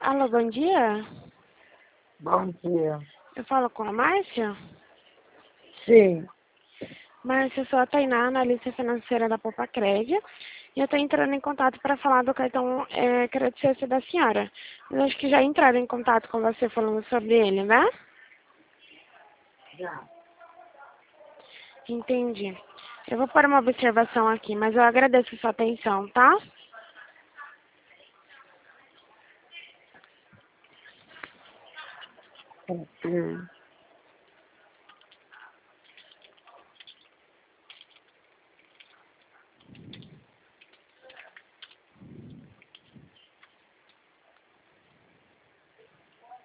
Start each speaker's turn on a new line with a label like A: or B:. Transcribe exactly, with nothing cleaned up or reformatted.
A: Alô, bom dia.
B: Bom dia.
A: Eu falo com a Márcia?
B: Sim.
A: Márcia, eu sou a Tainá, analista financeira da Poupa Crédito. E eu estou entrando em contato para falar do cartão é, Crédito da senhora. Eu acho que já entraram em contato com você falando sobre ele, né?
B: Já.
A: Entendi. Eu vou pôr uma observação aqui, mas eu agradeço a sua atenção, tá?
B: Hum.